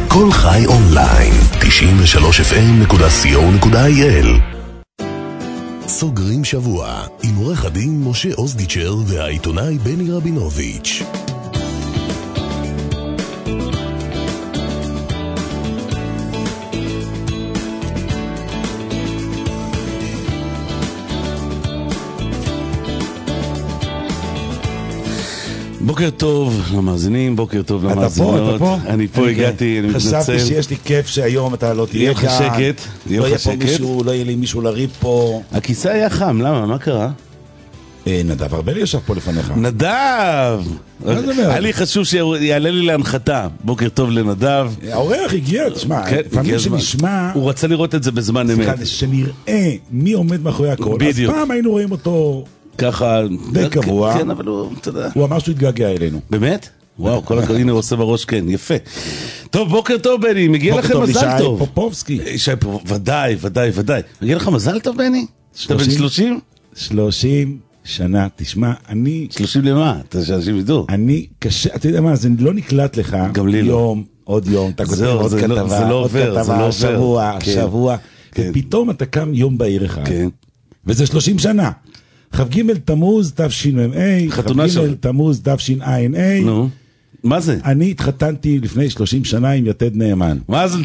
כל חי אונליין, 93fm.co.il. סוגרים שבוע עם עורך הדין משה אוזדיצ'ר והעיתונאי בני רבינוביץ'. בוקר טוב למאזינים, בוקר טוב למאזינות. אתה פה? אני פה הגעתי, אני מתנצל. חשבתי שיש לי כיף שהיום אתה לא תהיה כאן. יהיה לך שקט. לא יהיה לי מישהו לריב פה. הכיסא היה חם, למה? מה קרה? נדב ארבלי ישב פה לפניך. נדב! היה לי חשוב שיעלה לי להנחתה. בוקר טוב לנדב. האורח הגיע, תשמע, לפעמים שנשמע... הוא רצה לראות את זה בזמן אמת. שנראה מי עומד מאחורי הכל. אז פעם היינו רואים אותו... ככה... די קבוע. כן, אבל הוא, אתה יודע. הוא אמר שהוא התגעגע אלינו. באמת? וואו, כל הכבוד, הנה הוא עושה בראש, כן, יפה. טוב, בוקר טוב, בני, מגיע לכם מזל טוב. ישי פופובסקי. ישי פופובסקי, ודאי. מגיע לך מזל טוב, בני? אתה בן 30? 30 שנה, תשמע, אני... 30 למה? אתה שאנשים ידעו. אני קשה, אתה יודע מה, זה לא נקלט לך. גם לי לא. יום, עוד יום, אתה כותב עוד כתבה, עוד כתבה, שבוע, ופתאום אתה קם יום בהיר אחד. וזה 30 שנה. כ"ג תמוז תשמ"ה, כ"ג תמוז תשע"ה. נו, מה זה? אני התחתנתי לפני 30 שנה עם יתד נאמן. מזל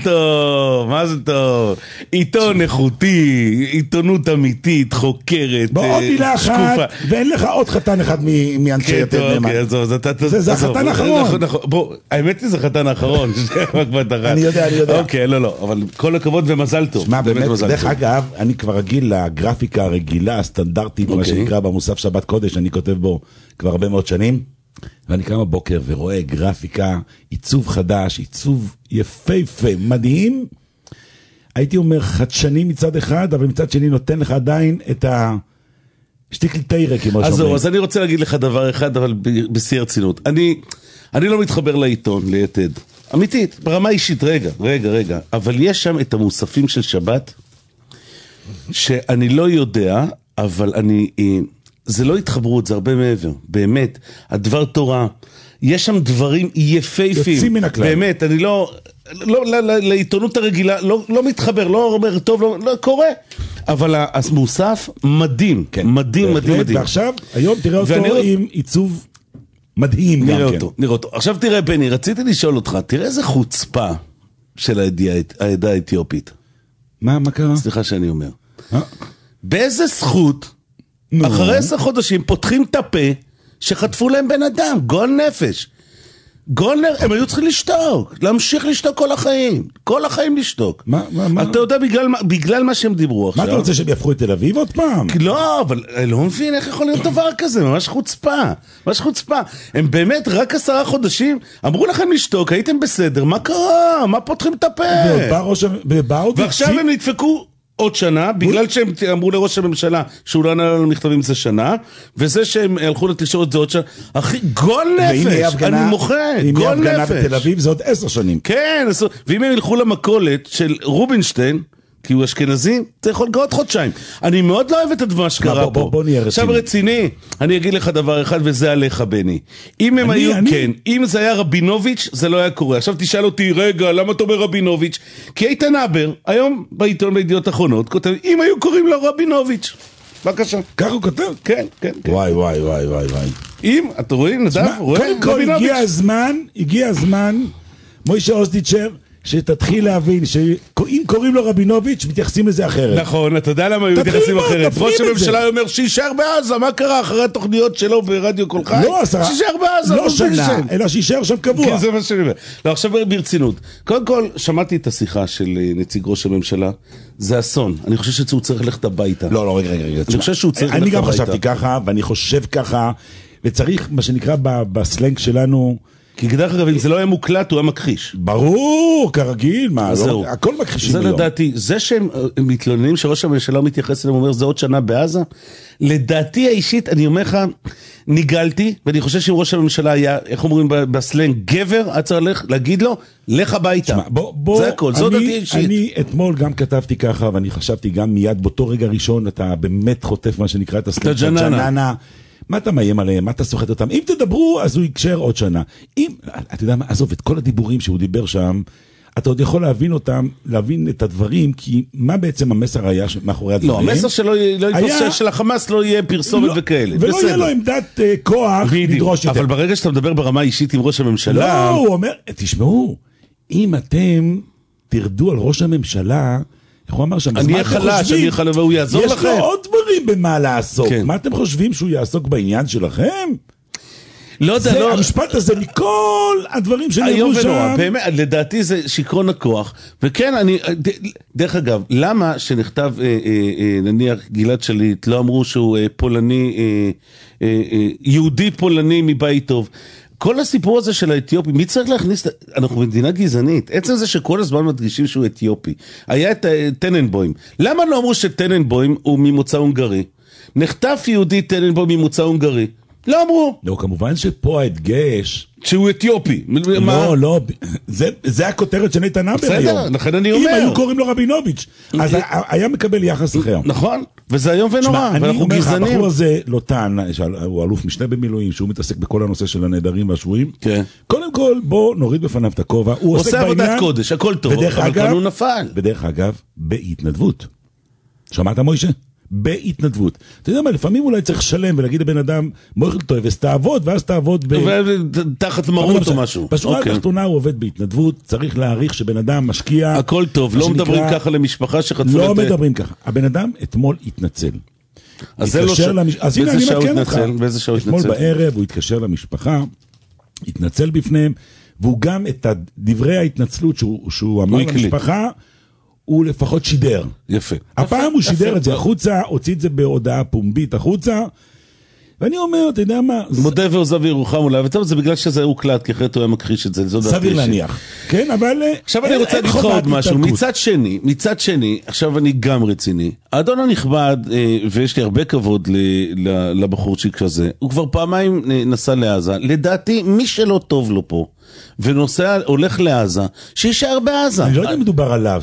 טוב. עיתון איכותי, עיתונות אמיתית, חוקרת, בעוד מילה אחת, ואין לך עוד חתן אחד מאנשי יתד נאמן. זה החתן האחרון. בוא, האמת היא זה חתן האחרון. אני יודע. אוקיי, לא, אבל כל הכבוד ומזל טוב. שמע, באמת, דרך אגב, אני כבר רגיל לגרפיקה הרגילה, הסטנדרטית, מה שנקרא במוסף שבת קודש, אני כותב בו כבר הרבה מאוד שנים. ואני קם בבוקר ורואה גרפיקה, עיצוב חדש, עיצוב יפהפה, מדהים. הייתי אומר חדשני מצד אחד, אבל מצד שני נותן לך עדיין את השטיקל תירה, כמו שאומרים. אז אני רוצה להגיד לך דבר אחד, אבל בשיא הרצינות. אני לא מתחבר לעיתון, ליתד. אמיתית, ברמה אישית, רגע. אבל יש שם את המוספים של שבת, שאני לא יודע, אבל זה לא התחברות, זה הרבה מעבר, באמת, הדבר תורה, יש שם דברים יפהפים, יוצאים מן הכלל. באמת, אני לא לעיתונות הרגילה, לא מתחבר, לא אומר טוב, לא קורה, אבל המוסף מדהים, כן, מדהים. ועכשיו, היום תראה אותו עם עיצוב מדהים גם כן. נראה אותו. עכשיו תראה בני, רציתי לשאול אותך, תראה איזה חוצפה של העדה האתיופית. מה קרה? סליחה שאני אומר. באיזה זכות אחרי 10 חודשים פותחים את הפה שחטפו להם בן אדם, גועל נפש. הם היו צריכים לשתוק, להמשיך לשתוק כל החיים לשתוק. אתה יודע בגלל מה שהם דיברו עכשיו. מה אתה רוצה שהם יפכו את תל אביב עוד פעם? לא, אבל אני לא מבין איך יכול להיות דבר כזה, ממש חוצפה. הם באמת רק 10 חודשים, אמרו לכם לשתוק, הייתם בסדר, מה קרה? מה פותחים את הפה? ועכשיו הם נדפקו עוד שנה, בגלל שהם אמרו לראש הממשלה שהוא לא ענה לנו מכתבים זה שנה, וזה שהם הלכו לתקשורת זה עוד שנה, אחי, גול נפש, אני מוחה, אם גול הפגנה נפש. בתל אביב זה עוד 10 שנים. כן, ואם הם ילכו למכולת של רובינשטיין, כי הוא אשכנזי, זה יכול לקרות חודשיים. אני מאוד לא אוהב את הדבר שקרה פה. בוא נהיה רציני. עכשיו רציני, אני אגיד לך דבר אחד, וזה עליך בני. אם הם היו, כן, אם זה היה רבינוביץ', זה לא היה קורה. עכשיו תשאל אותי, רגע, למה אתה אומר רבינוביץ'? כי איתן הבר, היום בעיתון בידיעות אחרונות, כותב, אם היו קוראים לו רבינוביץ'. בבקשה. כך הוא כותב? כן. וואי. אם, אתה רואים, נדב, קודם כל הגיע הזמן, מוישה אוזדיצ'ר, שתתחיל להבין שאם קוראים לו רבינוביץ' מתייחסים לזה אחרת. נכון, אתה יודע למה היו מתייחסים אחרת. ראש הממשלה אומר שישאר בעזה, מה קרה אחרי התוכניות שלו ברדיו כל חי? שישאר בעזה, לא שנה, אלא שישאר שם קבוע. כן, זה מה שאני אומר. לא, עכשיו ברצינות. קודם כל, שמעתי את השיחה של נציג ראש הממשלה, זה אסון. אני חושב שהוא צריך ללכת הביתה. לא, רגע. אני חושב שהוא צריך ללכת הביתה. אני גם חשבתי ככה, ואני חושב ככה, וצריך, מה שנקרא בסלנג שלנו, כי דרך אגב, אם זה לא היה מוקלט, הוא היה מכחיש. ברור, כרגיל, הכל מכחישים זה היום. לדעתי, זה שהם מתלוננים שראש הממשלה מתייחס אליהם, אומר, זה עוד שנה בעזה, לדעתי האישית, אני אומר לך, ניגלתי, ואני חושב שאם ראש הממשלה היה, איך אומרים בסלנג, גבר, היה צריך להגיד לו, לך הביתה. זה הכל, זו דעתי האישית. אני אתמול גם כתבתי ככה, ואני חשבתי גם מיד באותו רגע ראשון, אתה באמת חוטף מה שנקרא את הסלנג של ג'ננה. מה אתה מאיים עליהם? מה אתה סוחט אותם? אם תדברו, אז הוא יקשר עוד שנה. אתה יודע מה? עזוב, את כל הדיבורים שהוא דיבר שם, אתה עוד יכול להבין אותם, להבין את הדברים, כי מה בעצם המסר היה מאחורי הדברים? לא, המסר שלו של החמאס לא יהיה פרסומת וכאלה. ולא יהיה לו עמדת כוח לדרוש יותר. אבל ברגע שאתה מדבר ברמה אישית עם ראש הממשלה... לא, הוא אומר, תשמעו, אם אתם תרדו על ראש הממשלה, איך הוא אמר שם? אני חלש, והוא יעזור לכם. יש לו עוד דברים במה לעסוק. מה אתם חושבים שהוא יעסוק בעניין שלכם? לא יודע, לא... המשפט הזה מכל הדברים שנראו שם... באמת, לדעתי זה שיכרון הכוח, וכן, דרך אגב, למה שנכתב, נניח גלעד שליט, לא אמרו שהוא פולני, יהודי פולני מבית טוב, כל הסיפור הזה של האתיופי, מי צריך להכניס, אנחנו במדינה גזענית, עצם זה שכל הזמן מדגישים שהוא אתיופי, היה את טננבוים, למה לא אמרו שטננבוים הוא ממוצא הונגרי? נחטף יהודי טננבוים ממוצא הונגרי, לא אמרו. לא, כמובן שפה ההדגש... שהוא אתיופי. לא, זה הכותרת של איתן הבר היום. בסדר, לכן אני אומר. אם היו קוראים לו רבינוביץ', אז היה מקבל יחס אחר. נכון, וזה היום ונורא, ואנחנו גזענים. הבחור הזה לא טען, הוא אלוף משנה במילואים, שהוא מתעסק בכל הנושא של הנהדרים והשבויים. קודם כל, בוא נוריד בפניו את הכובע. הוא עושה עבודת קודש, הכל טוב, אבל כאן הוא נפל. בדרך אגב, בהתנדבות. שמעת מוישה? בהתנדבות. אתה יודע מה, לפעמים אולי צריך לשלם ולהגיד לבן אדם, מויכל טויבס, תעבוד, ואז תעבוד תחת מרות או משהו. בשורה התחתונה הוא עובד בהתנדבות, צריך להעריך שבן אדם משקיע... הכל טוב, לא מדברים ככה למשפחה שחטפו... לא מדברים ככה. הבן אדם אתמול התנצל. אז זה לא ש... אז הנה אני מכן אותך. באיזה שעה הוא התנצל? אתמול בערב הוא התקשר למשפחה, התנצל בפניהם, והוא גם את דברי ההתנצלות שהוא אמר למשפחה, הוא לפחות שידר. יפה. הפעם הוא שידר את זה החוצה, הוציא את זה בהודעה פומבית החוצה, ואני אומר, אתה יודע מה... מודה ועוזב וירוחם אולי, וטוב, זה בגלל שזה הוקלט, כי אחרת הוא היה מכחיש את זה. סביר להניח. כן, אבל... עכשיו אני רוצה לדחות עוד משהו. מצד שני, עכשיו אני גם רציני. האדון הנכבד, ויש לי הרבה כבוד לבחורצ'יק הזה, הוא כבר פעמיים נסע לעזה. לדעתי, מי שלא טוב לו פה, ונוסע, הולך לעזה, שישאר בעזה. אני לא יודע אם מדובר עליו.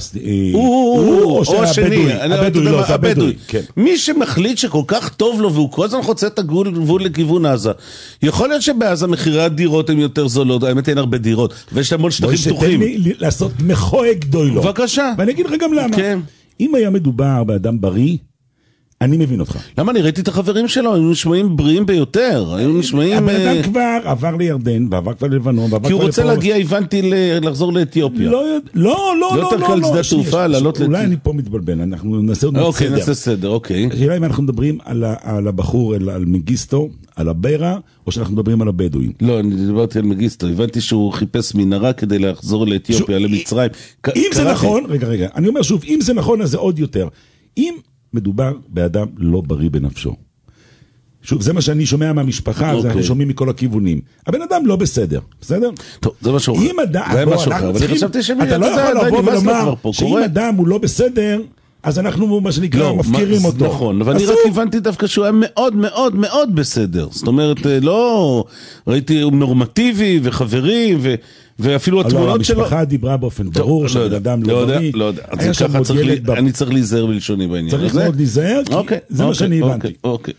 או השני, הבדואי. מי שמחליט שכל כך טוב לו, והוא כל הזמן חוצה את הגבול לכיוון עזה, יכול להיות שבעזה מחירי הדירות הן יותר זולות, האמת אין הרבה דירות, ויש להם עוד שטחים פתוחים. שתן לי לעשות מחוי גדול לו. בבקשה. ואני אגיד לך גם למה. אם היה מדובר באדם בריא, אני מבין אותך. למה? אני ראיתי את החברים שלו, היו נשמעים בריאים ביותר, היו נשמעים... הבן אדם כבר עבר לירדן, ועבר כבר ללבנון, כי הוא רוצה להגיע, הבנתי, לחזור לאתיופיה. לא. יותר קל שדה תעופה, לעלות לאתיופיה. אולי אני פה מתבלבן, אנחנו נעשה עוד סדר. אוקיי, נעשה סדר, אוקיי. השאלה אם אנחנו מדברים על הבחור, על מגיסטו, על הבירה, או שאנחנו מדברים על הבדואים. לא, אני דיברתי על מגיסטו, הבנתי שהוא חיפש מנהרה כדי לחזור לאתיופיה, למצרים. אם זה נכון, רגע, אני אומר שוב, אם זה נכון, אז זה עוד יותר. אם מדובר באדם לא בריא בנפשו. שוב, זה מה שאני שומע מהמשפחה, זה אנחנו שומעים מכל הכיוונים. הבן אדם לא בסדר, בסדר? טוב, זה משהו אחר. זה משהו אחר, אבל אני חשבתי אתה לא יכול לבוא ולומר שאם אדם הוא לא בסדר, אז אנחנו, מה שנקרא, מפקירים אותו. נכון, אבל אני רק הבנתי דווקא שהוא היה מאוד מאוד מאוד בסדר. זאת אומרת, לא, ראיתי נורמטיבי וחברים ואפילו התמונות שלו... המשפחה דיברה באופן ברור שבן אדם לא בריא. לא יודע, אז ככה אני צריך להיזהר בלשוני בעניין. צריך מאוד להיזהר, כי זה מה שאני הבנתי. אוקיי.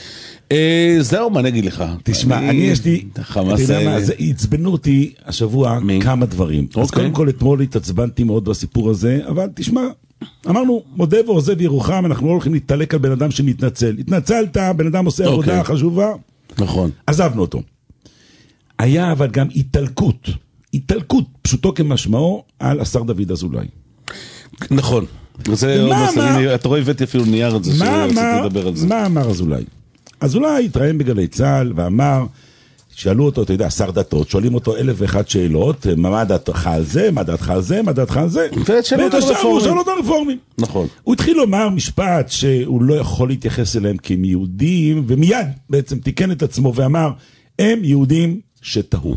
זהו, מה נגיד לך? תשמע, אני יש לי... זה עצבנו אותי השבוע כמה דברים. אז קודם כל אתמול התעצבנתי מאוד בסיפור הזה, אבל תשמע, אמרנו, מודה ועוזב ירוחם, אנחנו לא הולכים להתעלק על בן אדם שמתנצל. התנצלת, בן אדם עושה עבודה חשובה. נכון. עזבנו אותו. היה אבל גם התעלקות, פשוטו כמשמעו, על השר דוד אזולאי. נכון. אתה רואה, הבאתי אפילו נייר את זה, שרציתי לדבר על זה. מה אמר אזולאי? אזולאי התראיין בגלי צה"ל ואמר, שאלו אותו, אתה יודע, שר דתות, שואלים אותו 1,001 שאלות, מה דעתך על זה, מה דעתך על זה, מה דעתך על זה, שאלו אותו רפורמים. נכון. הוא התחיל לומר משפט שהוא לא יכול להתייחס אליהם כהם יהודים, ומיד בעצם תיקן את עצמו ואמר, הם יהודים שטעו.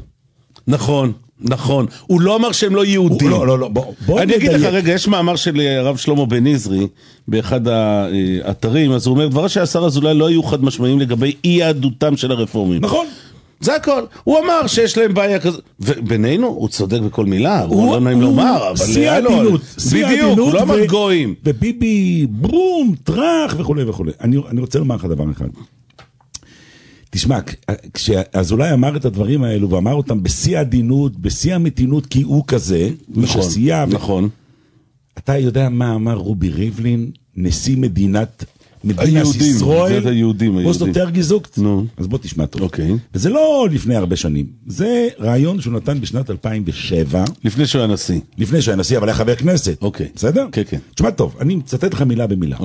נכון, הוא לא אמר שהם לא יהודים. לא, בוא אני אגיד לך רגע, יש מאמר של הרב שלמה בן עזרי, באחד האתרים, אז הוא אומר, דבר שהשר אזולאי לא היו חד משמעיים לגבי אי יהדותם של הרפורמים. נכון. זה הכל. הוא אמר שיש להם בעיה כזאת, ובינינו הוא צודק בכל מילה, הוא לא נעים לומר, אבל שיא עדינות, בדיוק, הוא לא אמר גויים. וביבי ברום, טרח וכו'. אני רוצה לומר לך דבר אחד. תשמע, כשאזולאי אמר את הדברים האלו, ואמר אותם בשיא העדינות, בשיא המתינות, כי הוא כזה, נכון, נכון. אתה יודע מה אמר רובי ריבלין, נשיא מדינת ישראל, זה היהודים. בוא סותר גזוקת, אז בוא תשמע טוב. וזה לא לפני הרבה שנים, זה רעיון שהוא נתן בשנת 2007. לפני שהוא היה נשיא. לפני שהוא היה נשיא, אבל היה חבר כנסת. בסדר? כן, כן. תשמע טוב, אני מצטט לך מילה במילה.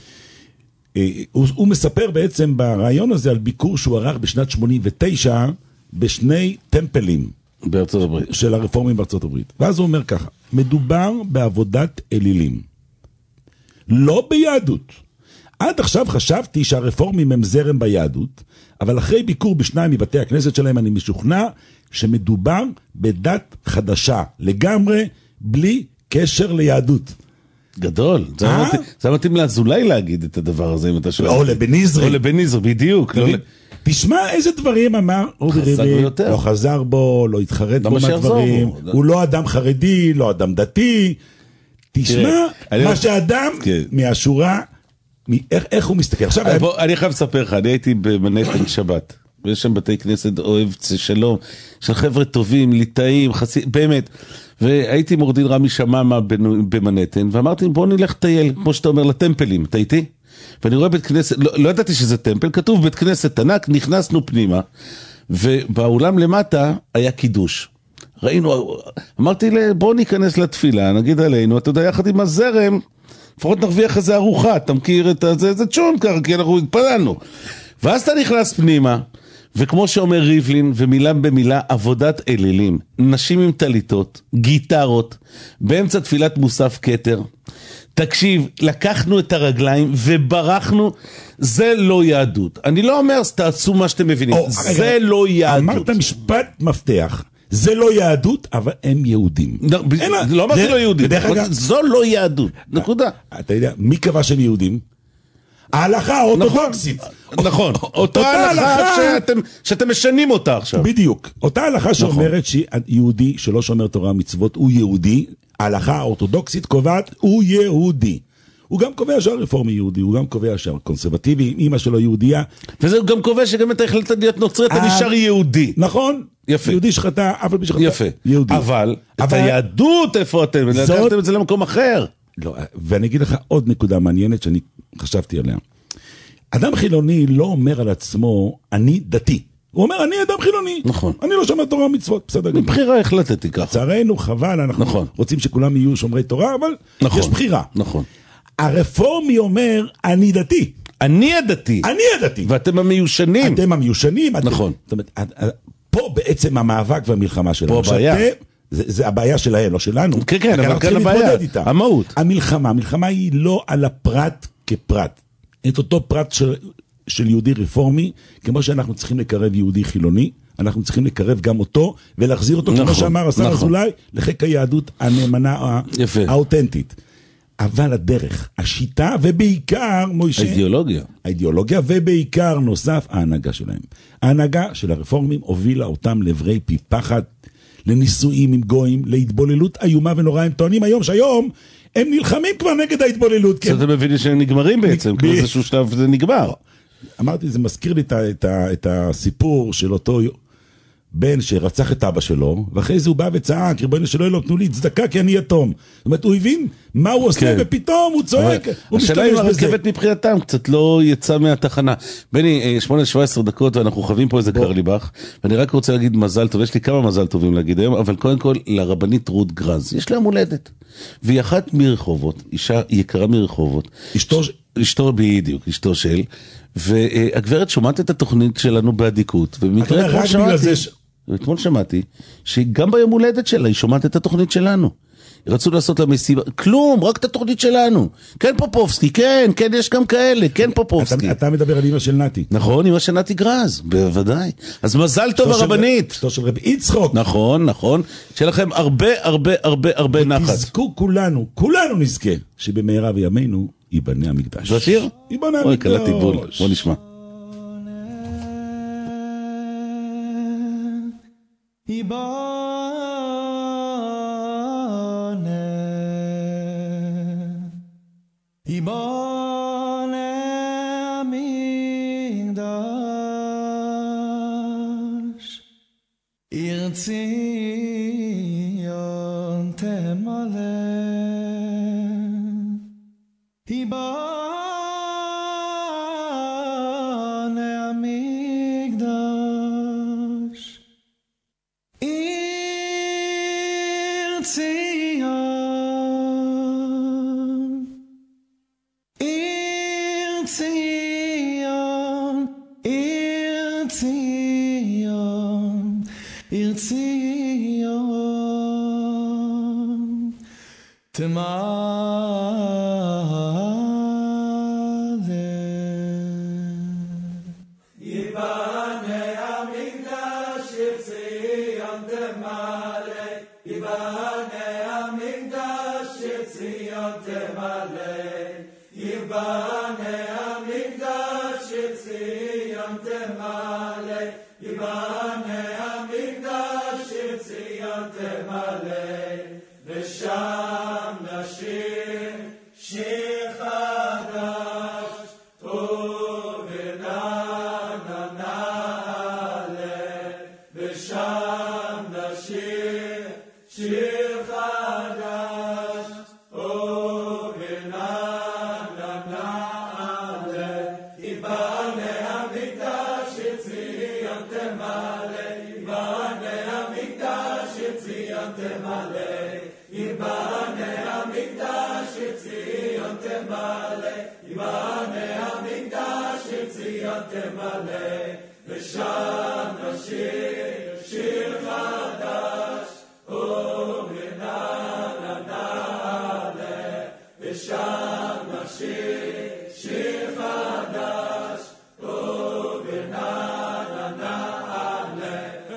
הוא מספר בעצם ברעיון הזה על ביקור שהוא ערך בשנת 89 בשני טמפלים בארצות הברית. של הרפורמים בארצות הברית. ואז הוא אומר ככה, מדובר בעבודת אלילים, לא ביהדות. עד עכשיו חשבתי שהרפורמים הם זרם ביהדות, אבל אחרי ביקור בשניים מבתי הכנסת שלהם אני משוכנע שמדובר בדת חדשה לגמרי, בלי קשר ליהדות. גדול, זה מתאים לאזולאי להגיד את הדבר הזה, אם אתה שואל. או לבן עזרי. או לבן עזרי, בדיוק. תשמע איזה דברים אמר רובי ריבלין, לא חזר בו, לא התחרט בו מהדברים, הוא לא אדם חרדי, לא אדם דתי. תשמע מה שאדם מהשורה, איך הוא מסתכל. אני חייב לספר לך, אני הייתי במנהטן שבת, ויש שם בתי כנסת אוהב שלום, של חבר'ה טובים, ליטאים, באמת. והייתי עם עורך דין רמי שממה במנהטן, ואמרתי, בוא נלך טייל, כמו שאתה אומר, לטמפלים, אתה איתי? ואני רואה בית כנסת, לא ידעתי שזה טמפל, כתוב בית כנסת ענק, נכנסנו פנימה, ובאולם למטה היה קידוש. ראינו, אמרתי, בוא ניכנס לתפילה, נגיד עלינו, אתה יודע, יחד עם הזרם, לפחות נרוויח איזה ארוחה, אתה מכיר את זה, זה צ'ונקר, כי אנחנו התפללנו. ואז אתה נכנס פנימה, וכמו שאומר ריבלין, ומילה במילה, עבודת אלילים, נשים עם טליטות, גיטרות, באמצע תפילת מוסף כתר. תקשיב, לקחנו את הרגליים וברחנו, זה לא יהדות. אני לא אומר, תעשו מה שאתם מבינים, זה לא יהדות. אמרת משפט מפתח, זה לא יהדות, אבל הם יהודים. לא אמרתי לא יהודים, זו לא יהדות, נקודה. אתה יודע, מי קבע שהם יהודים? ההלכה האורתודוקסית. נכון, אותה הלכה שאתם משנים אותה עכשיו. בדיוק, אותה הלכה שאומרת שיהודי שלא שומר תורה מצוות הוא יהודי, ההלכה האורתודוקסית קובעת הוא יהודי. הוא גם קובע שהרפורמי יהודי, הוא גם קובע שהקונסרבטיבי, אמא שלו יהודייה. וזה גם קובע שגם אתה החלטת להיות נוצרי, אתה נשאר יהודי. נכון. יפה. יהודי שחטא, אף על פי שחטא. יפה. יהודי. אבל את היהדות איפה אתם? לקחתם את זה למקום אחר. לא, ואני אגיד לך עוד נקודה מעניינת שאני חשבתי עליה. אדם חילוני לא אומר על עצמו, אני דתי. הוא אומר, אני אדם חילוני. נכון. אני לא שומר תורה ומצוות, בסדר. מבחירה החלטתי ככה. לצערנו, חבל, אנחנו רוצים שכולם יהיו שומרי תורה, אבל יש בחירה. נכון. הרפורמי אומר, אני דתי. אני הדתי. אני הדתי. ואתם המיושנים. אתם המיושנים. נכון. זאת אומרת, פה בעצם המאבק והמלחמה שלנו. פה הבעיה. זה הבעיה שלהם, לא שלנו. כן, כן, אבל כאן הבעיה. המהות. המלחמה היא לא על הפרט כפרט. את אותו פרט של יהודי רפורמי, כמו שאנחנו צריכים לקרב יהודי חילוני, אנחנו צריכים לקרב גם אותו, ולהחזיר אותו, כמו שאמר השר אזולאי, לחיק היהדות הנאמנה האותנטית. אבל הדרך, השיטה, ובעיקר, מוישה, האידיאולוגיה, ובעיקר נוסף, ההנהגה שלהם. ההנהגה של הרפורמים הובילה אותם לעברי פי פחד, לניסויים עם גויים, להתבוללות איומה ונורא. הם טוענים היום שהיום הם נלחמים כבר נגד ההתבוללות. אז אתה מבין שהם נגמרים בעצם, באיזשהו שלב זה נגמר. אמרתי, זה מזכיר לי את הסיפור של אותו בן שרצח את אבא שלו, ואחרי זה הוא בא וצעק, ריבונו של עולם, תנו לי צדקה כי אני יתום. זאת אומרת, הוא הבין מה הוא עושה, ופתאום הוא צועק, הוא משתמש בזה. השאלה אם הרכבת מבחינתם קצת לא יצא מהתחנה. בני, 8-17 דקות, ואנחנו חווים פה איזה קרליבך, ואני רק רוצה להגיד מזל טוב, יש לי כמה מזל טובים להגיד היום, אבל קודם כל, לרבנית רות גרז, יש להם הולדת. והיא אחת מרחובות, אישה יקרה מרחובות. אשתו בדיוק, אשתו של, והגברת שומעת את התוכנית שלנו בעדיקות, ובמקרה אתמול שמעתי שגם ביום הולדת שלה היא שומעת את התוכנית שלנו. רצו לעשות לה מסיבה, כלום, רק את התוכנית שלנו. כן פופובסקי, כן, יש גם כאלה, כן פופובסקי. אתה מדבר על אמא של נתי. נכון, אמא של נתי גרז, בוודאי. אז מזל טוב הרבנית. אשתו של רבי יצחק. נכון. שיהיה לכם הרבה נחת. תזכו כולנו נזכה, שבמהרה בימינו ייבנה המקדש. זה השיר? ייבנה המקדש. אוי, קלטתי בול, בוא נשמע. Ibone amigdash ציון תמלא ייבנה המקדש עיר ציון עיר ציון עיר ציון עיר ציון תמלא ייבנה המקדש עיר ציון תמלא ייבנה המקדש עיר ציון תמלא ייבנה המקדש עיר ציון תמלא ייבנה המקדש עיר ציון תמלא ושם נשיר שיר חדש ובנענה נעלה ושם נשיר שיר חדש ובנענה נעלה ייבנה המקדש עיר ציון תמלא ייבנה המקדש עיר ציון תמלא ייבנה המקדש עיר ציון תמלא ייבנה המקדש עיר ציון תמלא ושם נשיר שיר חדש ובנענה נעלה ושם נשיר שיר חדש ובנענה נעלה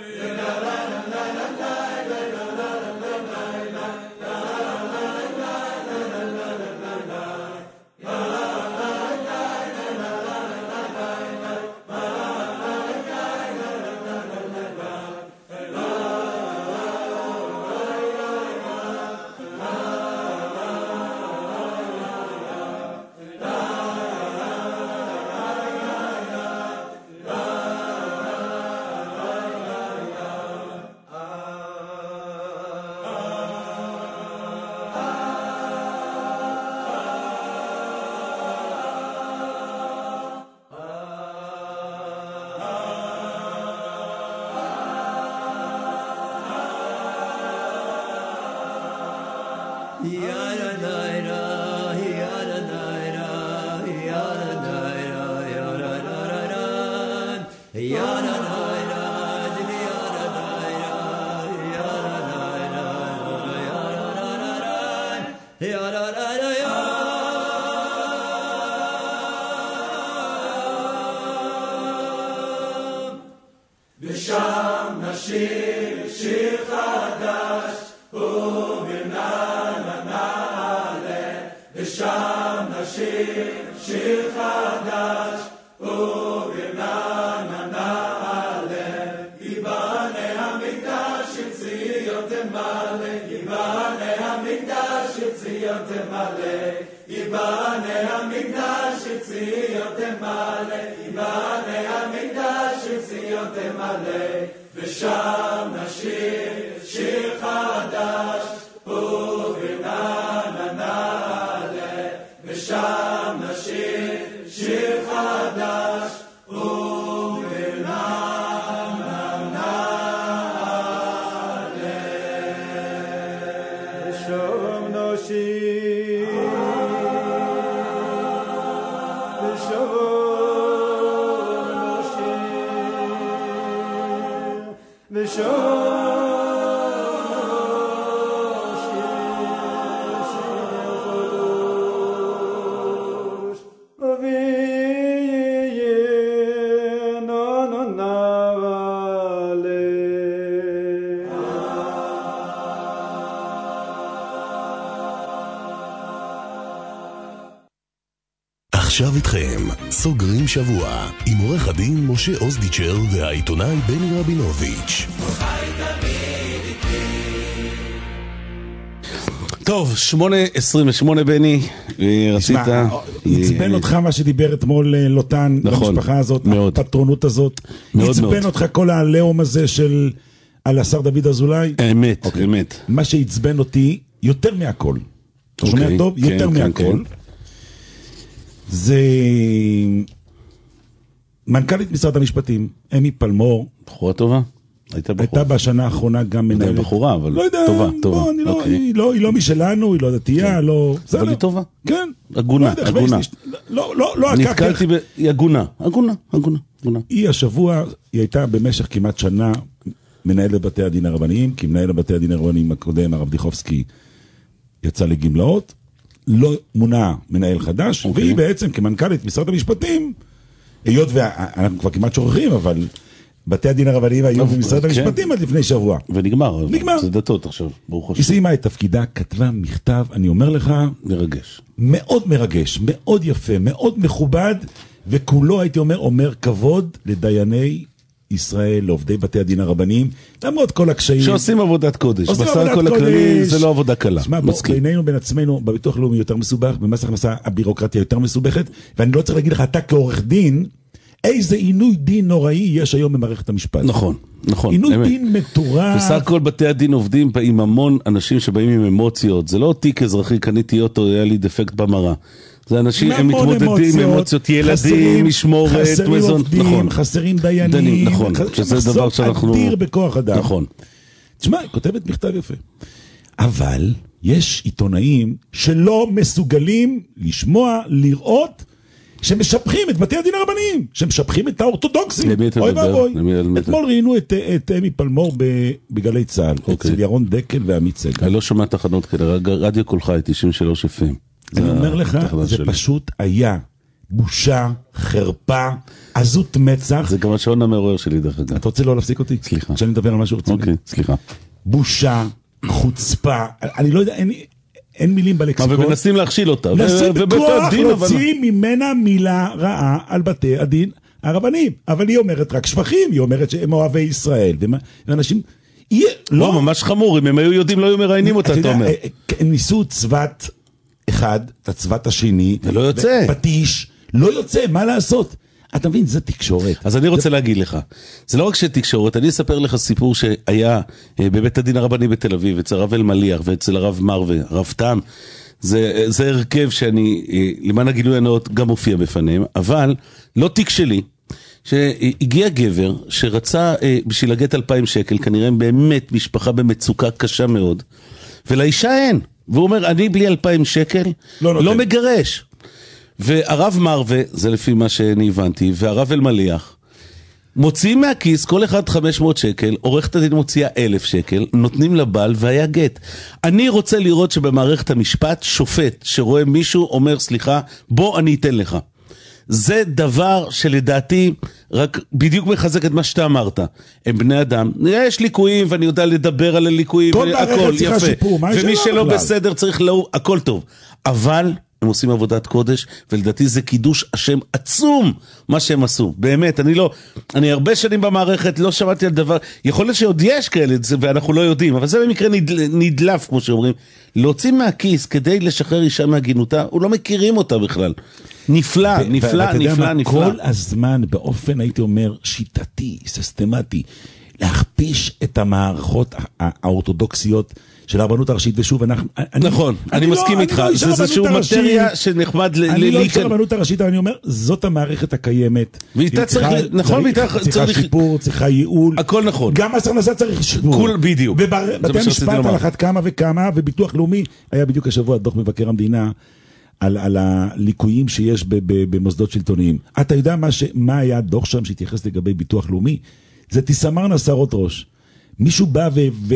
ושם נשיר שיר חדש ובנענה נעלה ושם נשיר שיר חדש ובנענה נעלה ייבנה המקדש עיר ציון תמלא ייבנה המקדש עיר ציון תמלא ייבנה המקדש עיר ציון תמלא ייבנה המקדש עיר ציון תמלא ושם נשיר שיר חדש ובנענה נעלה ושם נשיר שיר חדש ובנענה נעלה ושם נשיר עכשיו איתכם, סוגרים שבוע, עם עורך הדין משה אוזדיצ'ר והעיתונאי בני רבינוביץ'. טוב, 8:28 בני, רצית... עצבן אותך מה שדיבר אתמול לוטן, במשפחה הזאת, הפטרונות הזאת, עצבן אותך כל הלאום הזה של על השר דוד אזולאי. אמת, אמת. מה שהצבן אותי יותר מהכל, אתה שומע טוב? יותר מהכל. זה מנכ"לית משרד המשפטים, אמי פלמור. בחורה טובה? הייתה בשנה האחרונה גם מנהלת. בחורה, אבל טובה, טובה. היא לא משלנו, היא לא דתייה, לא... אבל היא טובה. כן. הגונה, הגונה. לא, נתקלתי היא הגונה. היא השבוע, היא הייתה במשך כמעט שנה מנהלת בתי הדין הרבניים, כי מנהל בתי הדין הרבניים הקודם, הרב דיחובסקי, יצא לגמלאות, לא מונה מנהל חדש, והיא בעצם כמנכ"לית משרד המשפטים, היות ואנחנו כבר כמעט שוכחים, אבל בתי הדין הרבניים היו במשרד המשפטים עד לפני שבוע. ונגמר. זה דתות עכשיו, ברוך השם. היא סיימה את תפקידה, כתבה מכתב, אני אומר לך, מרגש. מאוד מרגש, מאוד יפה, מאוד מכובד, וכולו הייתי אומר כבוד לדייני ישראל, לעובדי בתי הדין הרבניים, למרות כל הקשיים. שעושים עבודת קודש. בסך כל הכללי זה לא עבודה קלה. בינינו בין עצמנו, בביטוח לאומי יותר מסובך, במס הכנסה הבירוקרטיה יותר מסובכת, ואני לא צריך להגיד לך, אתה כעורך דין, איזה עינוי דין נוראי יש היום במערכת המשפט. נכון. עינוי דין מטורף. בסך הכל בתי הדין עובדים עם המון אנשים שבאים עם אמוציות. זה לא תיק אזרחי, קניתי אותו, היה לי דפקט במראה. זה אנשים, הם מתמודדים עם אמוציות, ילדים, משמורת, חסרים עובדים, חסרים דיינים, נכון, שזה דבר שאנחנו... אדיר בכוח אדם. נכון. תשמע, היא כותבת מכתב יפה. אבל יש עיתונאים שלא מסוגלים לשמוע, לראות, שמשפחים את בתי הדין הרבניים, שמשפחים את האורתודוקסים. אוי ואבוי. אתמול ראינו את אמי פלמור בגלי צהל, אצל ירון דקל ועמית סגל. אני לא שומע תחנות כאלה, רדיו קול חי, 93 FM. אני אומר לך, זה פשוט היה בושה, חרפה, עזות מצח. זה גם השעון המעורר שלי דרך אגב. אתה רוצה לא להפסיק אותי? סליחה. כשאני מדבר על משהו רציני. אוקיי, סליחה. בושה, חוצפה, אני לא יודע, אין מילים בלקסיקון. אבל מנסים להכשיל אותה. מנסים בכוח להוציא ממנה מילה רעה על בתי הדין הרבניים. אבל היא אומרת רק שבחים, היא אומרת שהם אוהבי ישראל. ואנשים... לא, ממש חמור, אם הם היו יודעים, לא היו מראיינים אותה, אתה אומר. הם ניסו צוות אחד, את הצוות השני. ולא יוצא. פטיש, לא יוצא, מה לעשות? אתה מבין, זה תקשורת. אז אני רוצה להגיד לך, זה לא רק שתקשורת, אני אספר לך סיפור שהיה בבית הדין הרבני בתל אביב, אצל הרב אלמליח ואצל הרב מרווה, הרב תם, זה הרכב שאני, למען הגילוי הנאות, גם מופיע בפניהם, אבל לא תיק שלי, שהגיע גבר שרצה בשביל לגט 2,000 שקל, כנראה באמת משפחה במצוקה קשה מאוד, ולאישה אין. והוא אומר, אני בלי 2,000 שקל לא מגרש. והרב מרווה, זה לפי מה שאני הבנתי, והרב אלמליח, מוציאים מהכיס כל אחד 500 שקל, עורכת הדין מוציאה 1,000 שקל, נותנים לבעל והיה גט. אני רוצה לראות שבמערכת המשפט, שופט שרואה מישהו אומר, סליחה, בוא אני אתן לך. זה דבר שלדעתי רק בדיוק מחזק את מה שאתה אמרת. הם בני אדם, יש ליקויים ואני יודע לדבר על הליקויים, הכל יפה. ומי שלא בסדר צריך הכל טוב. אבל הם עושים עבודת קודש, ולדעתי זה קידוש השם עצום מה שהם עשו. באמת, אני הרבה שנים במערכת, לא שמעתי על דבר, יכול להיות שעוד יש כאלה, ואנחנו לא יודעים, אבל זה במקרה נדלף, כמו שאומרים. להוציא מהכיס כדי לשחרר אישה מהגינותה, הוא לא מכירים אותה בכלל. נפלא, נפלא, נפלא, נפלא. כל הזמן, באופן, הייתי אומר, שיטתי, סיסטמטי, להכפיש את המערכות האורתודוקסיות של הרבנות הראשית, ושוב, נכון, אני מסכים איתך, זה איזשהו מטריה שנחמד אני לא איש הרבנות הראשית, אבל אני אומר, זאת המערכת הקיימת. והיא צריכה שיפור, צריכה ייעול. הכל נכון. גם מס הכנסה צריך שיפור. בדיוק. ובתי המשפט על אחת כמה וכמה, וביטוח לאומי, היה בדיוק השבוע דוח מבקר המדינה, על הליקויים שיש במוסדות שלטוניים. אתה יודע מה היה הדוח שם שהתייחס לגבי ביטוח לאומי? זה תסמרנה שערות ראש. מישהו בא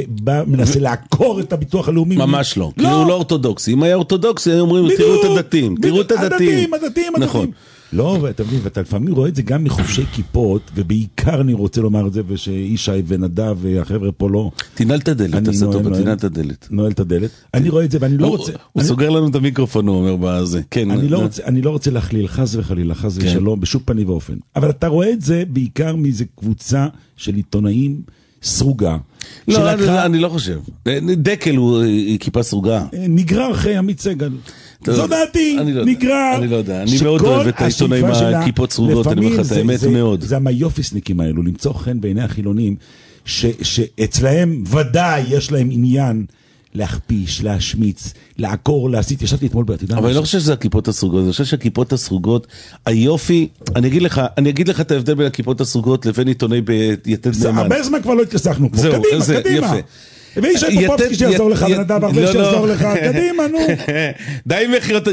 ומנסה לעקור את הביטוח הלאומי. ממש לא, כי הוא לא אורתודוקסי. אם היה אורתודוקסי, היו אומרים, תראו את הדתיים, תראו את הדתיים. נכון. לא, ואתה מבין, ואתה לפעמים רואה את זה גם מחובשי כיפות, ובעיקר אני רוצה לומר את זה, ושאישי ונדב והחבר'ה פה לא. תנעל את הדלת, תעשה טוב, תנעל את הדלת. נועל את הדלת. אני רואה את זה, ואני לא רוצה... הוא סוגר לנו את המיקרופון, הוא אומר בזה. כן. אני לא רוצה להכליל חס וחלילה, חס ושלום, בשום פנים ואופן. אבל אתה רואה את זה בעיקר מאיזה קבוצה של עיתונאים סרוגה. לא, אני לא חושב. דקל הוא כיפה סרוגה. נגרר אחרי עמית סגל. זו דעתי, נגרר. אני לא יודע, אני מאוד אוהב את העיתונאים הכיפות סרוגות, אני אומר לך את האמת מאוד. זה המאיופיסניקים האלו, למצוא חן בעיני החילונים, שאצלהם ודאי יש להם עניין להכפיש, להשמיץ, לעקור, להסית. ישבתי אתמול בעתידה. אבל אני לא חושב שזה הכיפות הסרוגות, אני חושב שהכיפות הסרוגות, היופי, אני אגיד לך את ההבדל בין הכיפות הסרוגות לבין עיתוני ביתד נאמן. הרבה זמן כבר לא התכסחנו פה. זהו, קדימה. ואיש פופובסקי שיעזור לך, ונדב הרבה שיעזור לך, קדימה, נו. די מחיות,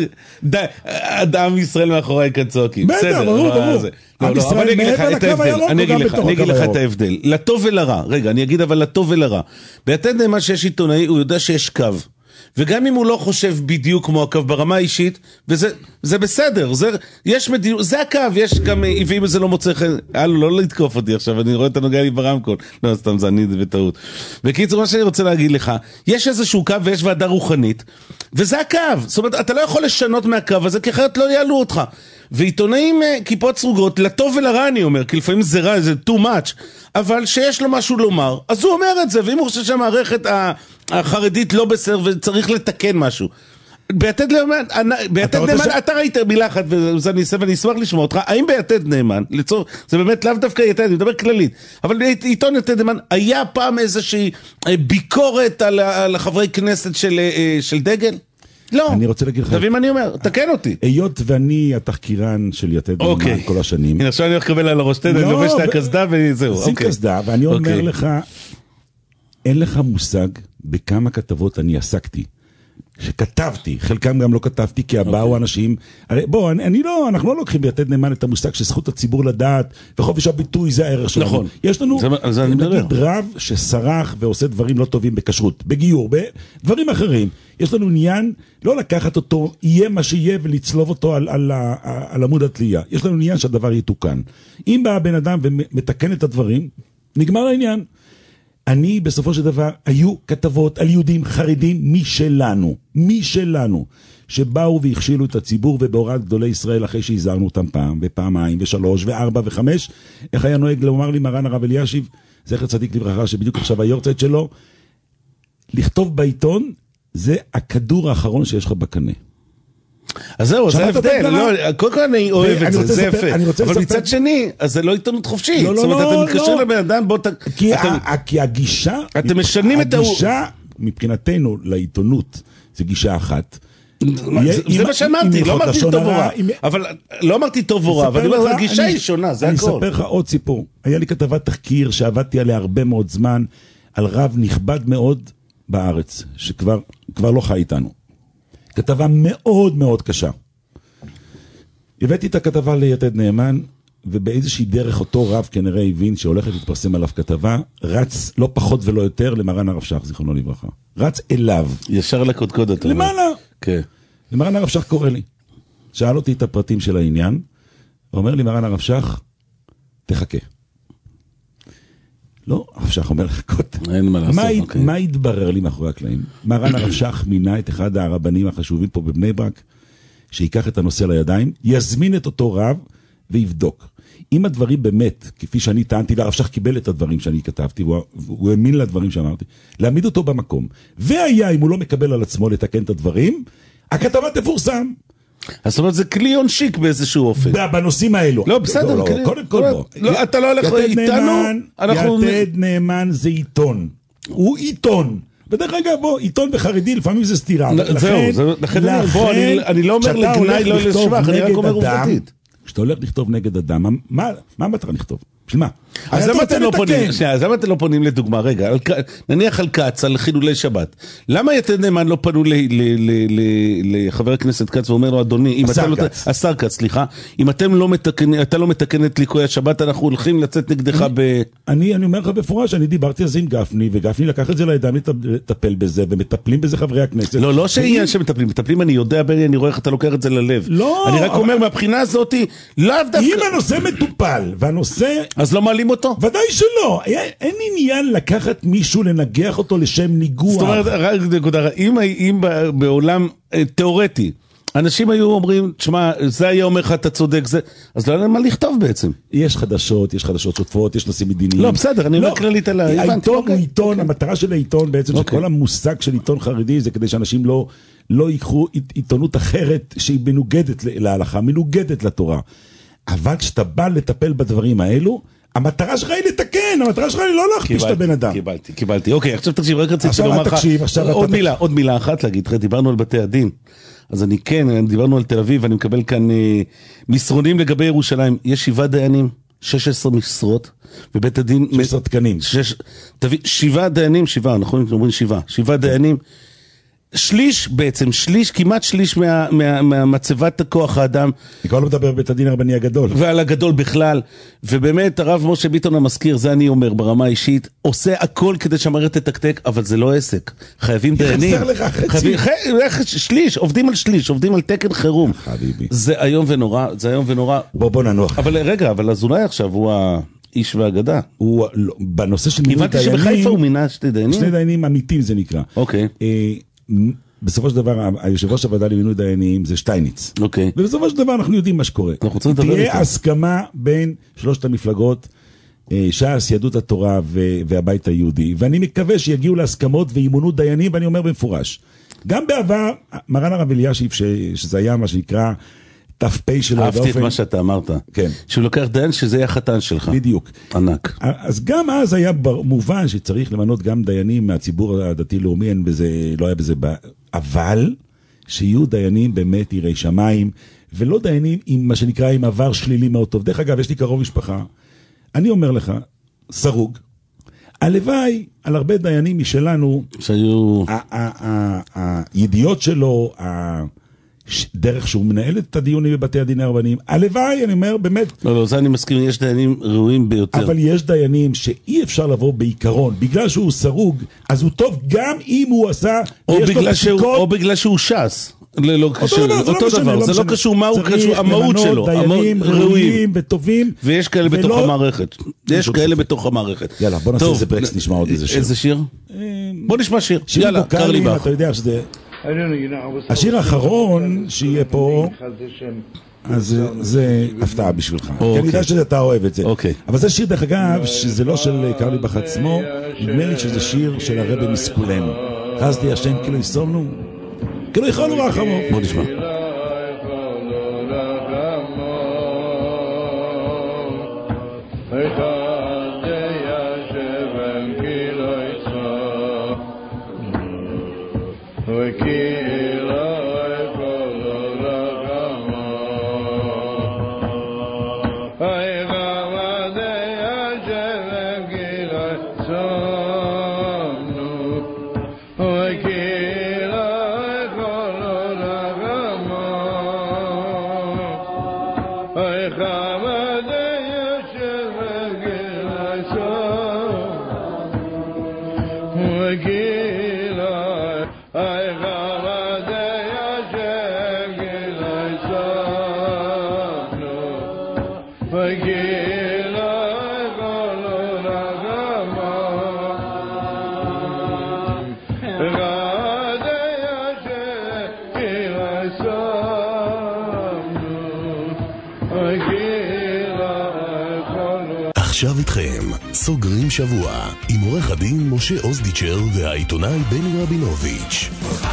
עם ישראל מאחורי כאן צועקים. בסדר, ברור. עם ישראל מעבר לקו הירוק, אני אגיד לך את ההבדל, לטוב ולרע, רגע, אני אגיד אבל לטוב ולרע. ביתד נאמן שיש עיתונאי, הוא יודע שיש קו. וגם אם הוא לא חושב בדיוק כמו הקו ברמה האישית, וזה בסדר, זה הקו, יש גם, ואם זה לא מוצא חן, לא לתקוף אותי עכשיו, אני רואה את הנוגע לי ברמקול, לא, סתם זה אני בטעות. בקיצור, מה שאני רוצה להגיד לך, יש איזשהו קו ויש ועדה רוחנית, וזה הקו, זאת אומרת, אתה לא יכול לשנות מהקו הזה, כי אחרת לא יעלו אותך. ועיתונאים כיפות סרוגות, לטוב ולרע אני אומר, כי לפעמים זה רע, זה too much, אבל שיש לו משהו לומר, אז הוא אומר את זה, ואם הוא חושב שהמערכת החרדית לא בסדר וצריך לתקן משהו. ביתד נאמן, אתה ראית מילה אחת, ואני אשמח לשמוע אותך, האם ביתד נאמן, זה באמת לאו דווקא יתד, אני מדבר כללית, אבל עיתון יתד נאמן, היה פעם איזושהי ביקורת על חברי כנסת של דגל? לא, אני רוצה להגיד לך, תבין מה אני אומר, תקן אותי. היות ואני התחקירן של יתד נאמן כל השנים. הנה עכשיו אני הולך לקבל על הראש, אני לובש את הקסדה וזהו. שים קסדה, ואני אומר לך, אין לך מושג בכמה כתבות אני עסקתי, שכתבתי, חלקם גם לא כתבתי, כי הבאו אנשים, בוא, אנחנו לא לוקחים ביתד נאמן את המושג שזכות הציבור לדעת, וחופש הביטוי זה הערך שלנו. נכון. יש לנו, נגיד רב שסרח ועושה דברים לא טובים בכשרות, בגיור, בדברים אחרים. יש לנו עניין לא לקחת אותו, יהיה מה שיהיה, ולצלוב אותו על עמוד התלייה. יש לנו עניין שהדבר יתוקן. אם בא בן אדם ומתקן את הדברים, נגמר העניין. אני בסופו של דבר, היו כתבות על יהודים חרדים משלנו, שבאו והכשילו את הציבור, ובהוראת גדולי ישראל, אחרי שהזהרנו אותם פעם, ופעמיים, ושלוש, וארבע, וחמש, איך היה נוהג לומר לי מרן הרב אלישיב, זכר צדיק לברכה, שבדיוק עכשיו היורצייט שלו, לכתוב בעיתון, זה הכדור האחרון שיש לך בקנה. אז זהו, זה הבדל, כל כך אני אוהב את זה, זה יפה, אבל מצד שני, אז זה לא עיתונות חופשית, זאת אומרת, אתה מתקשר לבן אדם, כי הגישה, אתם משנים את הגישה מבחינתנו לעיתונות, זה גישה אחת, זה מה שאמרתי, לא אמרתי טוב או רע, אבל לא אמרתי טוב או רע, אבל אני אומר, הגישה היא שונה, זה הכל. אני אספר לך עוד סיפור, היה לי כתבת תחקיר שעבדתי עליה הרבה מאוד זמן, על רב נכבד מאוד בארץ, שכבר לא חי איתנו. כתבה מאוד מאוד קשה. הבאתי את הכתבה ליתד נאמן, ובאיזושהי דרך אותו רב כנראה הבין שהולכת להתפרסם עליו כתבה, רץ לא פחות ולא יותר למרן הרב שך, זיכרונו לברכה. רץ אליו. ישר לקודקוד אותו. למעלה. כן. למרן הרב שך קורא לי. שאל אותי את הפרטים של העניין, ואומר לי מרן הרב שך, תחכה. לא, הרב שך אומר לחכות. אין מה לעשות. מה התברר לי מאחורי הקלעים? מרן הרב שך מינה את אחד הרבנים החשובים פה בבני ברק, שיקח את הנושא לידיים, יזמין את אותו רב ויבדוק. אם הדברים באמת, כפי שאני טענתי, והרב שך קיבל את הדברים שאני כתבתי, הוא האמין לדברים שאמרתי, להעמיד אותו במקום. והיה, אם הוא לא מקבל על עצמו לתקן את הדברים, הכתבה תפורסם. אז זאת אומרת, זה כלי עונשיק באיזשהו אופן. בנושאים האלו. לא, בסדר. קודם כל בוא. אתה לא הולך איתנו. יתד נאמן זה עיתון. הוא עיתון. בדרך אגב, בוא, עיתון וחרדי, לפעמים זה סתירה. זהו, בוא, אני לא אומר לגנאי, לא לשבח, אני רק אומר עובדתית. כשאתה הולך לכתוב נגד אדם, מה המטרה לכתוב? בשביל מה? אז למה אתם לא פונים לדוגמה? רגע, נניח על קץ, על חילולי שבת. למה יתד נאמן לא פנו לחבר הכנסת קץ ואומר לו, אדוני, השר קץ, סליחה, אם אתה לא מתקן את ליקוי השבת, אנחנו הולכים לצאת נגדך ב... אני אומר לך בפורש, אני דיברתי על זה עם גפני, וגפני לקח את זה לידיים לטפל בזה, ומטפלים בזה חברי הכנסת. לא שעניין שמטפלים, אני יודע, בני, אני רואה איך אתה לוקח את זה ללב. אני רק אומר, מהבחינה הזאת, לאו דווקא... אם הנושא מטופל, והנושא... אז לא מעלים אותו? ודאי שלא. אין עניין לקחת מישהו לנגח אותו לשם ניגוח. זאת אומרת, רק נקודה, אם בעולם תיאורטי, אנשים היו אומרים, תשמע, זה היה אומר לך, אתה צודק, זה, אז לא יודע מה לכתוב בעצם. יש חדשות שוטפות, יש נושאים מדיניים. לא, בסדר, אני אומר כללית על העיתון הוא עיתון, המטרה של העיתון בעצם, שכל המושג של עיתון חרדי, זה כדי שאנשים לא ייקחו עיתונות אחרת, שהיא מנוגדת להלכה, מנוגדת לתורה. אבל כשאתה בא לטפל בדברים האלו, המטרה שלך היא לתקן, המטרה שלך היא לא להכפיש את הבן אדם. קיבלתי. אוקיי, עכשיו תקשיב, רק רציתי לומר לך, עוד מילה אחת להגיד, דיברנו על בתי הדין, אז דיברנו על תל אביב, אני מקבל כאן מסרונים לגבי ירושלים, יש 7 דיינים, 16 משרות, ובית הדין... 16 תקנים. 7 דיינים, 7, נכון? אומרים 7 דיינים, כמעט שליש מהמצבת כוח האדם. אני כבר לא מדבר בית הדין הרבני הגדול. ועל הגדול בכלל, ובאמת הרב משה ביטון המזכיר, זה אני אומר ברמה האישית, עושה הכל כדי שהמערכת תתקתק, אבל זה לא עסק. חייבים דיינים. יחסר לך חצי. שליש, עובדים על שליש, עובדים על תקן חירום. זה היום ונורא. בוא ננוח. אבל רגע, אבל אז אולי עכשיו הוא האיש והאגדה. הוא, בנושא של מינוי דיינים... הבנתי שבחיפה הוא מינה 2 דיינים. 2 דיינים אמיתים זה נקרא. אוקיי. בסופו של דבר, היושב ראש הוועדה למינוי דיינים זה שטייניץ. אוקיי. ובסופו של דבר אנחנו יודעים מה שקורה. תהיה הסכמה בין 3 המפלגות, ש"ס, יהדות התורה והבית היהודי, ואני מקווה שיגיעו להסכמות וימונו דיינים, ואני אומר במפורש. גם בעבר, מרן הרב אלישיב, שזה היה מה שנקרא ת"פ שלו. אהבתי את מה שאתה אמרת. כן. שהוא לוקח דיין שזה יהיה החתן שלך. בדיוק. ענק. אז גם אז היה מובן שצריך למנות גם דיינים מהציבור הדתי-לאומי, לא היה בזה אבל שיהיו דיינים באמת יראי שמיים, ולא דיינים עם מה שנקרא עם עבר שלילי מאוד טוב. דרך אגב, יש לי קרוב משפחה, אני אומר לך, סרוג, הלוואי על הרבה דיינים משלנו, שהיו... הידיעות שלו, דרך שהוא מנהל את הדיונים בבתי הדין הרבניים, הלוואי, אני אומר, באמת... לא, זה אני מסכים, יש דיינים ראויים ביותר. אבל יש דיינים שאי אפשר לבוא בעיקרון, בגלל שהוא סרוג, אז הוא טוב גם אם הוא עשה... או בגלל שהוא ש"ס. אותו דבר, זה לא קשור מה הוא קשור, המהות שלו. דיינים ראויים וטובים. ויש כאלה בתוך המערכת. יאללה, בוא נעשה איזה ברקס, נשמע עוד איזה שיר. איזה שיר? בוא נשמע שיר. יאללה, קר לי בך. אתה יודע שזה... השיר האחרון שיהיה פה, אז זה הפתעה בשבילך. כי אני יודע שאתה אוהב את זה. אבל זה שיר דרך אגב, שזה לא של קרלי בך עצמו, נדמה לי שזה שיר של הרבי מסקולן. חסדי השם כאילו יסומנו, כאילו יכולנו רחמו. בוא נשמע. עכשיו איתכם, סוגרים שבוע, עם עורך הדין משה אוזדיצ'ר והעיתונאי בני רבינוביץ'.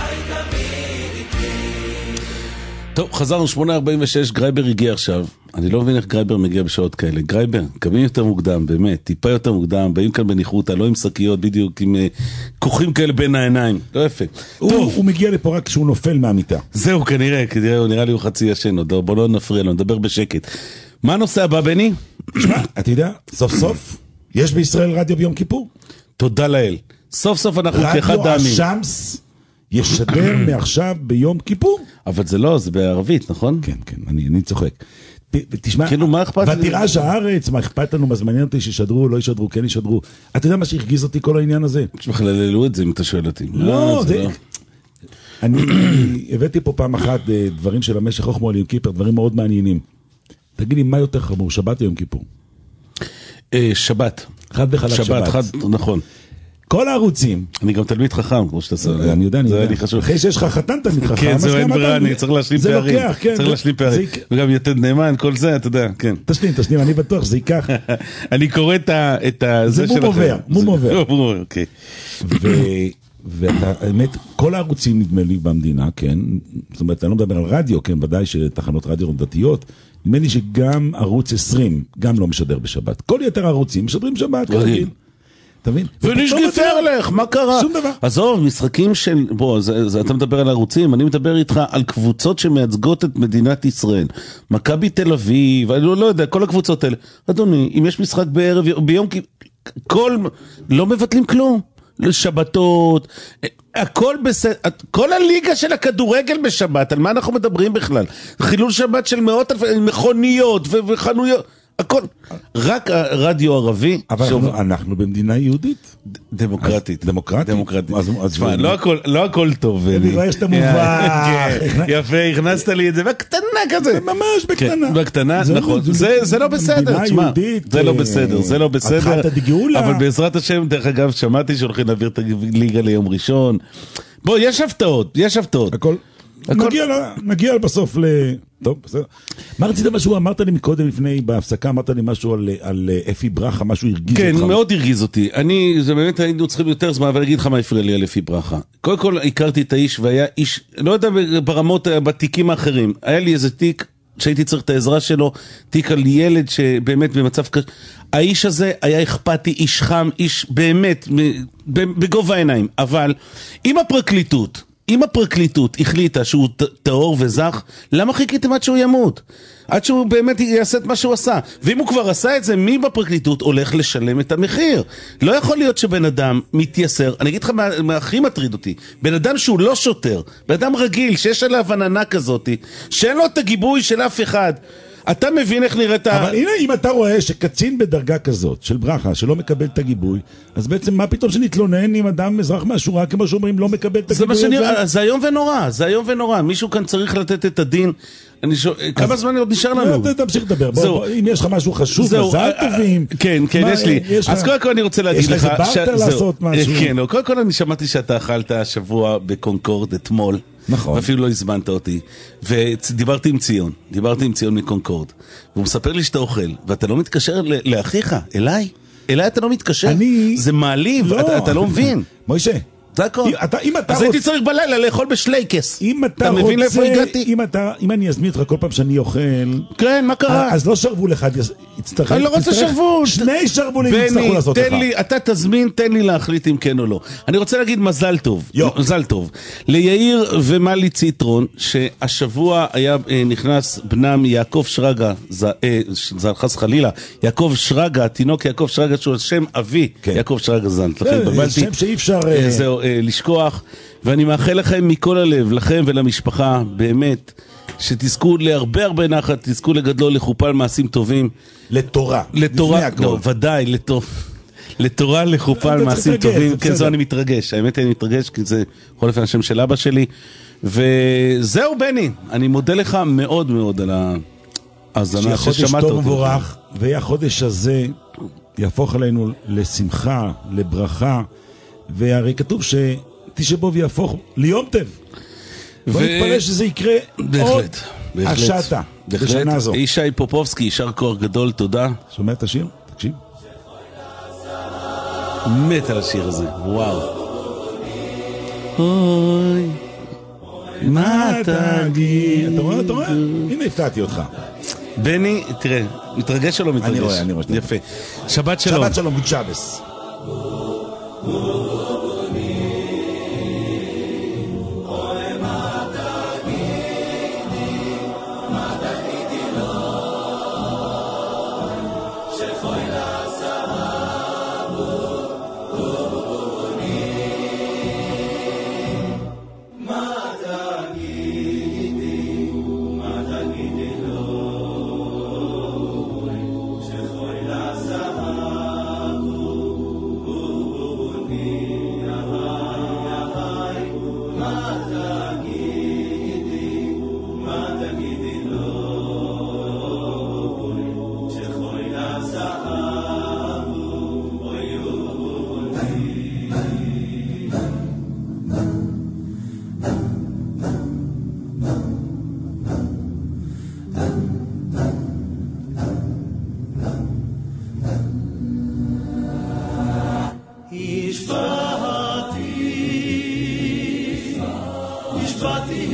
טוב, חזרנו 8:46, גרייבר הגיע עכשיו. אני לא מבין איך גרייבר מגיע בשעות כאלה. גרייבר, קמים יותר מוקדם, באמת, טיפה יותר מוקדם, באים כאן בניחותא, לא עם שקיות, בדיוק עם כוחים כאלה בין העיניים. לא יפה. הוא מגיע לפה רק כשהוא נופל מהמיטה. זהו, כנראה, נראה לי הוא חצי ישן, בוא לא נפריע לו, נדבר בשקט. מה הנושא הבא, בני? אתה יודע, סוף סוף, יש בישראל רדיו ביום כיפור. תודה לאל. סוף סוף אנחנו כאחד דמים. רדיו השמס ישדר מעכשיו ביום כיפור. אבל זה לא, זה בערבית, נכון? כן, כן, אני צוחק. תשמע, כאילו, מה אכפת לי? ותירש הארץ, מה אכפת לנו, מה זמניין אותי שישדרו, לא ישדרו, כן ישדרו. אתה יודע מה שהרגיז אותי כל העניין הזה? שבכללו את זה, אם אתה שואל אותי. לא, זה... אני הבאתי פה פעם אחת דברים של המשך חוכמה על יום כיפר, דברים מאוד מעניינים. תגיד לי, מה יותר חמור, שבת או יום כיפור? שבת. חד וחלק שבת. חד, נכון. כל הערוצים. אני גם תלמיד חחם, כמו שאתה סובר. אני יודע, אחרי שיש לך חתן תלמיד חכם. כן, זה אין ברירה, אני צריך להשלים פערים. זה לוקח, כן. צריך להשלים פערים. וגם יתד נאמן, כל זה, אתה יודע, כן. תשלים, אני בטוח שזה ייקח. אני קורא את זה מום עובר. אוקיי. והאמת, כל הערוצים נדמה לי במדינה, כן, זאת אומרת, אני לא מדבר על רדיו, כן, ודאי שתחנות רדיו דתיות, נדמה לי שגם ערוץ 20, גם לא משדר בשבת. כל יתר הערוצים משדרים שבת, כרגיל. אתה מבין? ונשגפר לך, מה קרה? שום דבר. עזוב, משחקים של, בוא, אתה מדבר על ערוצים, אני מדבר איתך על קבוצות שמייצגות את מדינת ישראל. מכבי תל אביב, אני לא יודע, כל הקבוצות האלה. אדוני, אם יש משחק בערב, ביום, לא מבטלים כלום. לשבתות, הכל בסדר, כל הליגה של הכדורגל בשבת, על מה אנחנו מדברים בכלל? חילול שבת של מאות אלפי, מכוניות וחנויות, הכל, רק הרדיו ערבי. אבל אנחנו במדינה יהודית. דמוקרטית. דמוקרטית? תשמע, לא הכל טוב. אני רואה שאתה מובן. יפה, הכנסת לי את זה, בקטנה כזה. ממש בקטנה. בקטנה, נכון. זה לא בסדר, תשמע. זה לא בסדר, זה לא בסדר. התחלת דגאולה. אבל בעזרת השם, דרך אגב, שמעתי שהולכים להעביר את הליגה ליום ראשון. בוא, יש הפתעות, יש הפתעות. הכל. נגיע בסוף טוב, בסדר. מה רצית משהו? אמרת לי מקודם לפני, בהפסקה, אמרת לי משהו על אפי ברכה, משהו הרגיז אותך. כן, מאוד הרגיז אותי. זה באמת היינו צריכים יותר זמן, אבל אני אגיד לך מה הפריע לי על אפי ברכה. קודם כל, הכרתי את האיש, והיה איש, לא יודע ברמות, בתיקים האחרים. היה לי איזה תיק, שהייתי צריך את העזרה שלו, תיק על ילד שבאמת במצב קשה. האיש הזה היה אכפתי, איש חם, איש באמת, בגובה העיניים. אבל, אם הפרקליטות החליטה שהוא טהור וזך, למה חיכיתם עד שהוא ימות? עד שהוא באמת יעשה את מה שהוא עשה. ואם הוא כבר עשה את זה, מי בפרקליטות הולך לשלם את המחיר? לא יכול להיות שבן אדם מתייסר, אני אגיד לך מה הכי מטריד אותי, בן אדם שהוא לא שוטר, בן אדם רגיל, שיש עליו עננה כזאת, שאין לו את הגיבוי של אף אחד, אתה מבין איך נראית אבל הנה, אם אתה רואה שקצין בדרגה כזאת, של ברכה, שלא מקבל את הגיבוי, אז בעצם מה פתאום שנתלונן אם אדם אזרח מהשורה, כמו שאומרים, לא מקבל את הגיבוי הזה? זה היום ונורא, זה היום ונורא. מישהו כאן צריך לתת את הדין. כמה זמן עוד נשאר לנו? תמשיך לדבר, אם יש לך משהו חשוב, מזל טובים. כן, יש לי. אז קודם כל אני רוצה להגיד לך, יש לך בארטר לעשות משהו. כן, קודם כל אני שמעתי שאתה אכלת השבוע בקונקורד אתמול. נכון. ואפילו לא הזמנת אותי. ודיברתי עם ציון מקונקורד. והוא מספר לי שאתה אוכל, ואתה לא מתקשר לאחיך, אליי אתה לא מתקשר. זה מעליב, אתה לא מבין. מוישה. זה הכל. אז הייתי צריך בלילה לאכול בשלייקס. אתה מבין לאיפה הגעתי? אם אני אזמין אותך כל פעם שאני אוכל... כן, מה קרה? אז לא שרבול אחד יצטרך... אני לא רוצה שרבול. שני שרבולים יצטרכו לעשות לך. אתה תזמין, תן לי להחליט אם כן או לא. אני רוצה להגיד מזל טוב. מזל טוב. ליאיר ומלי ציטרון, שהשבוע היה נכנס בנם יעקב שרגא, חס חלילה, יעקב שרגא, תינוק יעקב שרגא, שהוא השם אבי, יעקב שרגא זן. שם שאי אפשר... לשכוח, ואני מאחל לכם מכל הלב, לכם ולמשפחה, באמת, שתזכו להרבה הרבה נחת, תזכו לגדלו לחופה על מעשים טובים. לתורה. לא, ודאי, לתורה, לחופה על מעשים טובים. כן, זו אני מתרגש. האמת אני מתרגש, כי זה בכל אופן השם של אבא שלי. וזהו בני, אני מודה לך מאוד מאוד על ההאזנה ששמעת אותי. שיהיה חודש טוב מבורך, והחודש הזה יהפוך עלינו לשמחה, לברכה, והרי כתוב שתשבוב יהפוך ליום טב. בוא נתפלל שזה יקרה עוד השעתה בשנה הזו. ישי פופובסקי, יישר כוח גדול, תודה. שומע את השיר? תקשיב. מת על השיר הזה, וואו. אוי, מה תגיד? אתה רואה? הנה הפתעתי אותך. בני, תראה, מתרגש או לא מתרגש? אני רואה. יפה. שבת שלום. שבת שלום, גוד שבס.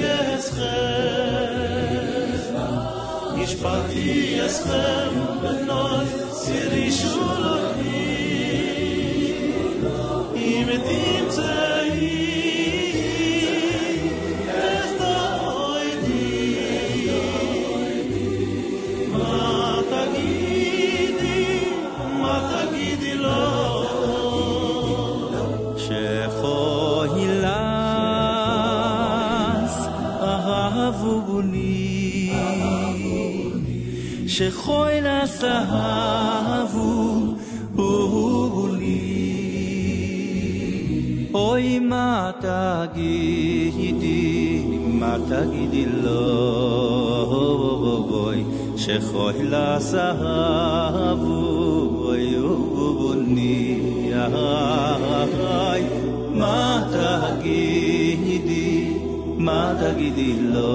Ishpati eschem benoi siri shuloni imetim tzei estoidi ma tagidi lo shefo hilas ahavuni שחוי לסהבו לי אוי מה תגידי לו בוי שחוי לסהבו לי מה תגידי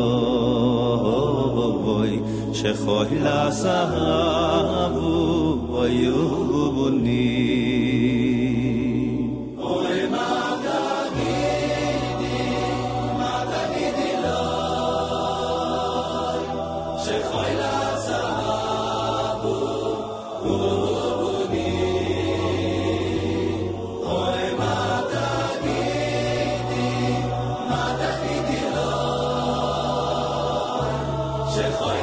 לו בוי שחוי לסהבו ויובוני אוי מה תגידי לו שחוי לסהבו ויובוני אוי מה תגידי לו שחוי